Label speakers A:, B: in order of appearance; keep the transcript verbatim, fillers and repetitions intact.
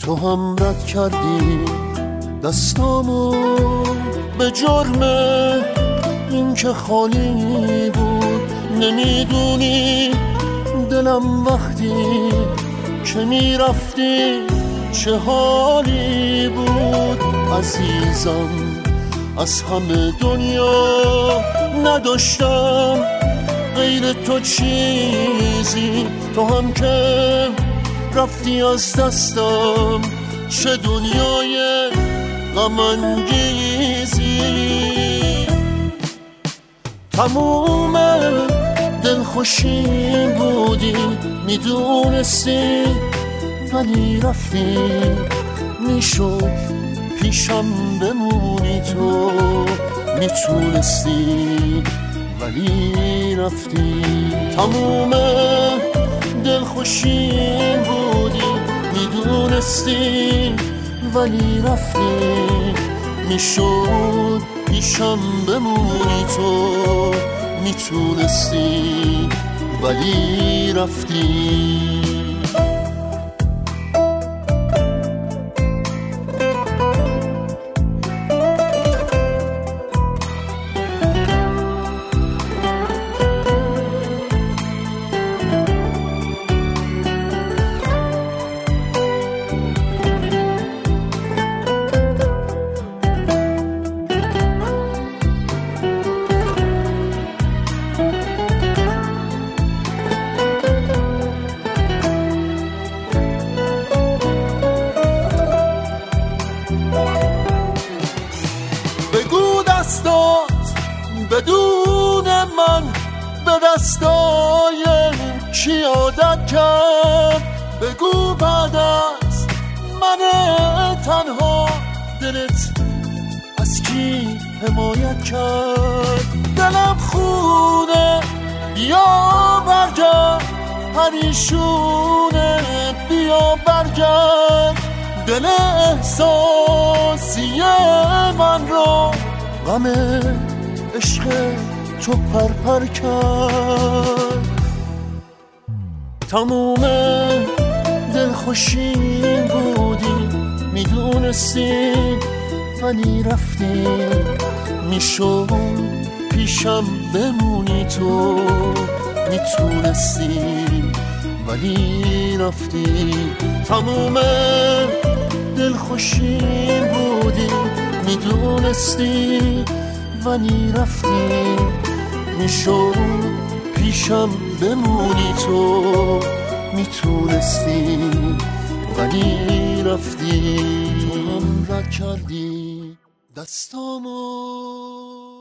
A: تو هم رد کردی دستامو به جرم این که خالی بود. نمیدونی دلم وقتی که میرفتی چه حالی بود. عزیزم از همه دنیا نداشتم غیر تو چیزی، تو هم که رفتی از دستم چه دنیای غم انگیزی. تموم دلخوشی بودی میدونستی ولی رفتی، میشد پیشم بمونی تو میتونستی ولی رفتی. تموم دلخوشی بودی میدونستی ولی رفتی، میشد پیشم بمونی تو میتونستی ولی رفتی. بگو دستات بدون من به دستای کی عادت کرد. بگو بعد از من تنها دلت از کی حمایت کرد. دلم خونه بیا برگرد، پریشونه بیا برگرد. دل احساسی من رو غم عشق تو پرپر کرد. تموم دلخوشی بودی میدونستی ولی رفتی، میشد پیشم بمونی تو میتونستی ولی رفتی. تموم دلخوشی بودی میدونستی ولی رفتی، میشد پیشم بمونی تو میتونستی ولی رفتی. تو هم رد کردی دستامو